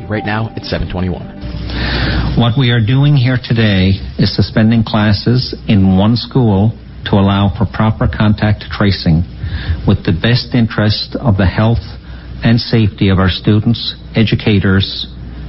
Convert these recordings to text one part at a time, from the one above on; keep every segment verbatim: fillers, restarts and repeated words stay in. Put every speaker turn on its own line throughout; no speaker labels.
Right now, it's seven twenty-one.
What we are doing here today is suspending classes in one school to allow for proper contact tracing with the best interest of the health and safety of our students, educators,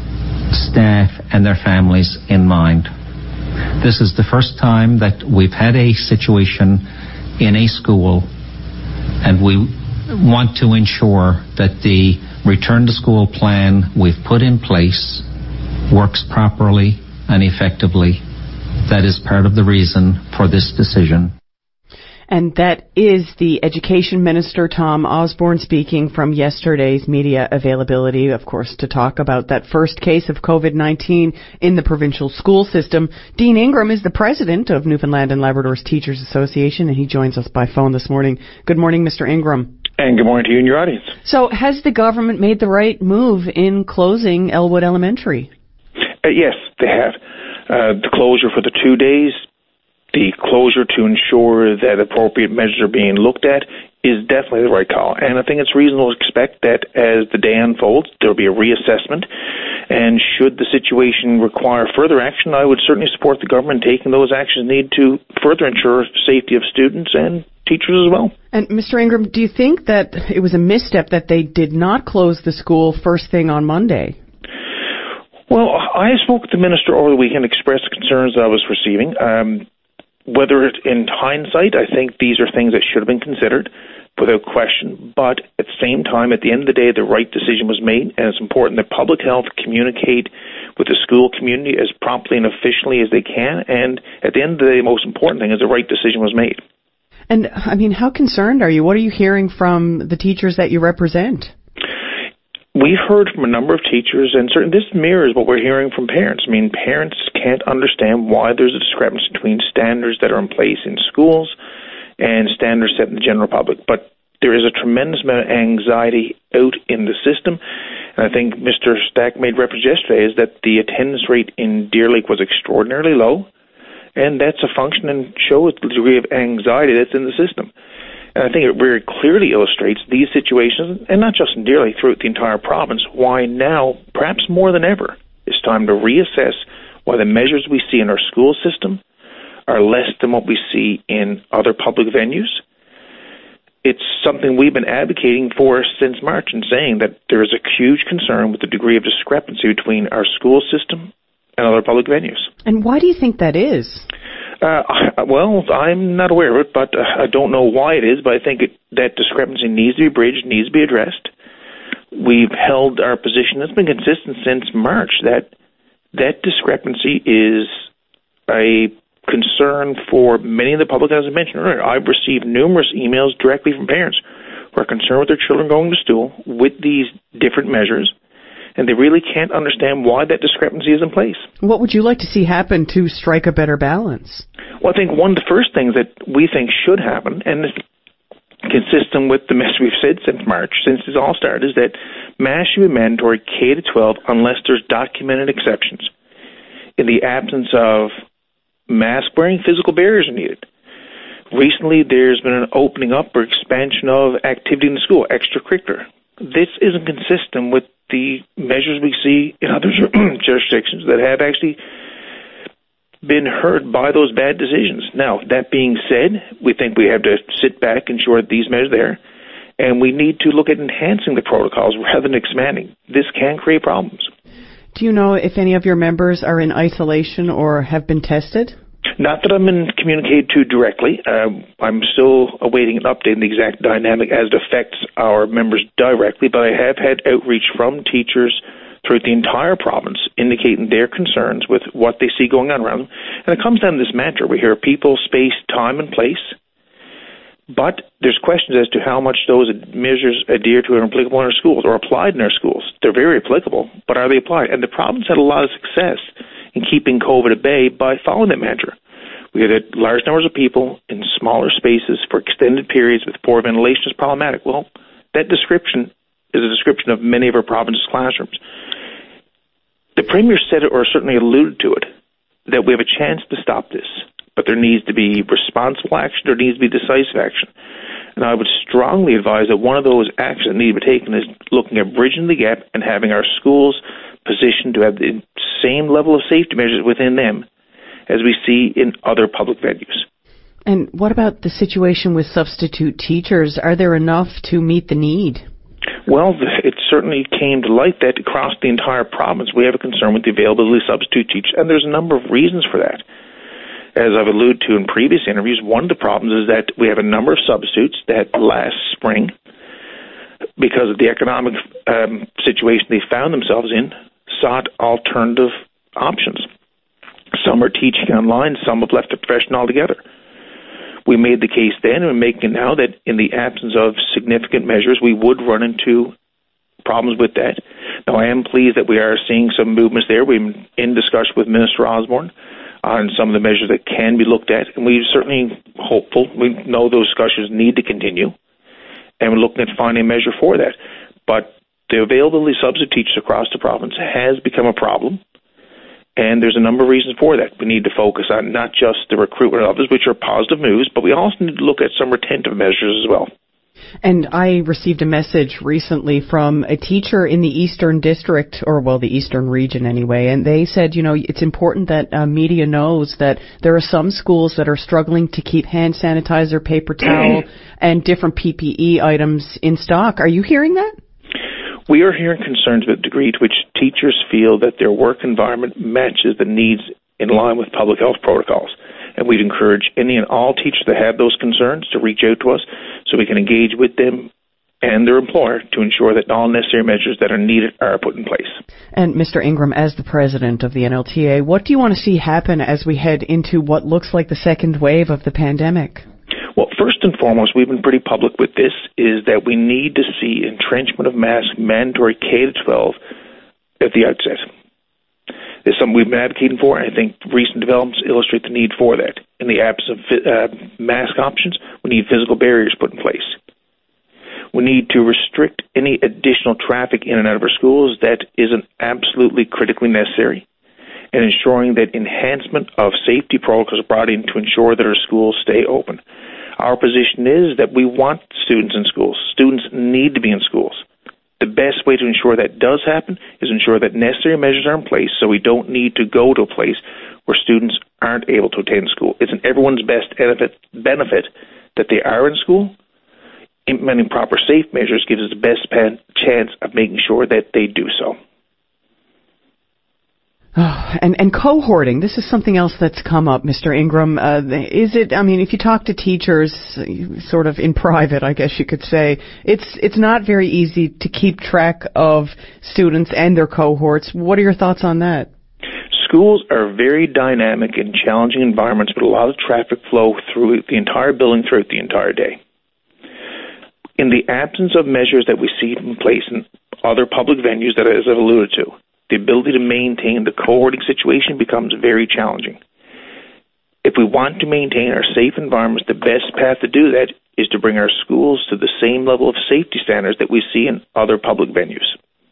staff, and their families in mind. This is the first time that we've had a situation in a school, and we want to ensure that the return to school plan we've put in place works properly and effectively. That is part of the reason for this decision.
And that is the Education Minister, Tom Osborne, speaking from yesterday's media availability, of course, to talk about that first case of COVID nineteen in the provincial school system. Dean Ingram is the president of Newfoundland and Labrador's Teachers Association, and he joins us by phone this morning. Good morning, Mister Ingram.
And good morning to you and your audience.
So has the government made the right move in closing Elwood Elementary?
Uh, yes, they have. Uh, the closure for the two days, the closure to ensure that appropriate measures are being looked at is definitely the right call. And I think it's reasonable to expect that as the day unfolds, there will be a reassessment. And should the situation require further action, I would certainly support the government taking those actions needed to further ensure safety of students and teachers as well.
And Mister Ingram, do you think that it was a misstep that they did not close the school first thing on Monday?
Well, I spoke with the minister over the weekend, expressed concerns that I was receiving. Um, whether it, in hindsight, I think these are things that should have been considered without question. But at the same time, at the end of the day, the right decision was made, and it's important that public health communicate with the school community as promptly and efficiently as they can. And at the end of the day, the most important thing is the right decision was made.
And, I mean, how concerned are you? What are you hearing from the teachers that you represent?
We've heard from a number of teachers, and certainly this mirrors what we're hearing from parents. I mean, parents can't understand why there's a discrepancy between standards that are in place in schools and standards set in the general public. But there is a tremendous amount of anxiety out in the system. And I think Mister Stack made reference yesterday is that the attendance rate in Deer Lake was extraordinarily low. And that's a function and shows the degree of anxiety that's in the system. And I think it very clearly illustrates these situations, and not just in Deer Lake, throughout the entire province, why now, perhaps more than ever, it's time to reassess why the measures we see in our school system are less than what we see in other public venues. It's something we've been advocating for since March and saying that there is a huge concern with the degree of discrepancy between our school system and other public venues.
And why do you think that is?
Uh, well, I'm not aware of it, but uh, I don't know why it is, but I think it, that discrepancy needs to be bridged, needs to be addressed. We've held our position that's been consistent since March that that discrepancy is a concern for many of the public, as I mentioned earlier. I've received numerous emails directly from parents who are concerned with their children going to school with these different measures, and they really can't understand why that discrepancy is in place. What
would you like to see happen to strike a better balance?
Well, I think one of the first things that we think should happen, and it's consistent with the message we've said since March, since this all started, is that masks should be mandatory K to twelve unless there's documented exceptions. In the absence of mask wearing, physical barriers are needed. Recently, there's been an opening up or expansion of activity in the school, extracurricular. This isn't consistent with the measures we see in other jurisdictions that have actually been hurt by those bad decisions. Now, that being said, we think we have to sit back and ensure that these measures are there, and we need to look at enhancing the protocols rather than expanding. This can create problems.
Do you know if any of your members are in isolation or have been tested?
Not that I'm been communicated to directly. Uh, I'm still awaiting an update on the exact dynamic as it affects our members directly, but I have had outreach from teachers throughout the entire province indicating their concerns with what they see going on around them. And it comes down to this mantra. We hear people, space, time, and place. But there's questions as to how much those measures adhere to and are applicable in our schools or applied in our schools. They're very applicable, but are they applied? And the province had a lot of success in keeping COVID at bay by following that mantra. We had large numbers of people in smaller spaces for extended periods with poor ventilation is problematic. Well, that description is a description of many of our province's classrooms. The Premier said it, or certainly alluded to it, that we have a chance to stop this, but there needs to be responsible action, there needs to be decisive action. And I would strongly advise that one of those actions that need to be taken is looking at bridging the gap and having our schools position to have the same level of safety measures within them as we see in other public venues.
And what about the situation with substitute teachers? Are there enough to meet the need?
Well, it certainly came to light that across the entire province we have a concern with the availability of substitute teachers, and there's a number of reasons for that. As I've alluded to in previous interviews, one of the problems is that we have a number of substitutes that last spring, because of the economic um, situation they found themselves in, sought alternative options. Some are teaching online, some have left the profession altogether. We made the case then, and we're making it now, that in the absence of significant measures, we would run into problems with that. Now, I am pleased that we are seeing some movements there. We're in discussion with Minister Osborne on some of the measures that can be looked at, and we're certainly hopeful. We know those discussions need to continue, and we're looking at finding a measure for that. But the availability of substitute teachers across the province has become a problem, and there's a number of reasons for that. We need to focus on not just the recruitment of others, which are positive news, but we also need to look at some retentive measures as well.
And I received a message recently from a teacher in the Eastern District, or well, the Eastern region anyway, and they said, you know, it's important that uh, media knows that there are some schools that are struggling to keep hand sanitizer, paper towel, and different P P E items in stock. Are you hearing that?
We are hearing concerns about the degree to which teachers feel that their work environment matches the needs in line with public health protocols. And we'd encourage any and all teachers that have those concerns to reach out to us so we can engage with them and their employer to ensure that all necessary measures that are needed are put in place.
And Mister Ingram, as the president of the N L T A, what do you want to see happen as we head into what looks like the second wave of the pandemic?
Well, first and foremost, we've been pretty public with this, is that we need to see entrenchment of mask mandatory K to twelve at the outset. It's something we've been advocating for, and I think recent developments illustrate the need for that. In the absence of uh, mask options, we need physical barriers put in place. We need to restrict any additional traffic in and out of our schools that isn't absolutely critically necessary, and ensuring that enhancement of safety protocols are brought in to ensure that our schools stay open. Our position is that we want students in schools. Students need to be in schools. The best way to ensure that does happen is ensure that necessary measures are in place so we don't need to go to a place where students aren't able to attend school. It's in everyone's best benefit, benefit that they are in school. Implementing proper safe measures gives us the best pan- chance of making sure that they do so.
Oh, and, and cohorting, this is something else that's come up, Mister Ingram. Uh, is it, I mean, if you talk to teachers sort of in private, I guess you could say, it's it's not very easy to keep track of students and their cohorts. What are your thoughts on that?
Schools are very dynamic and challenging environments with a lot of traffic flow through the entire building throughout the entire day. In the absence of measures that we see in place in other public venues that, as I've alluded to, the ability to maintain the cohorting situation becomes very challenging. If we want to maintain our safe environments, the best path to do that is to bring our schools to the same level of safety standards that we see in other public venues.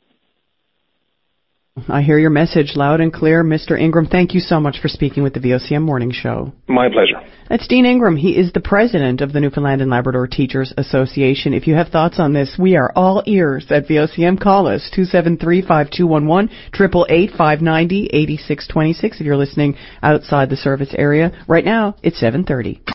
I hear your message loud and clear, Mister Ingram. Thank you so much for speaking with the V O C M Morning Show.
My pleasure.
That's Dean Ingram. He is the president of the Newfoundland and Labrador Teachers Association. If you have thoughts on this, we are all ears at V O C M. Call us, two seven three, five two one one, eight eight eight, five nine zero, eight six two six if you're listening outside the service area. Right now, it's seven thirty.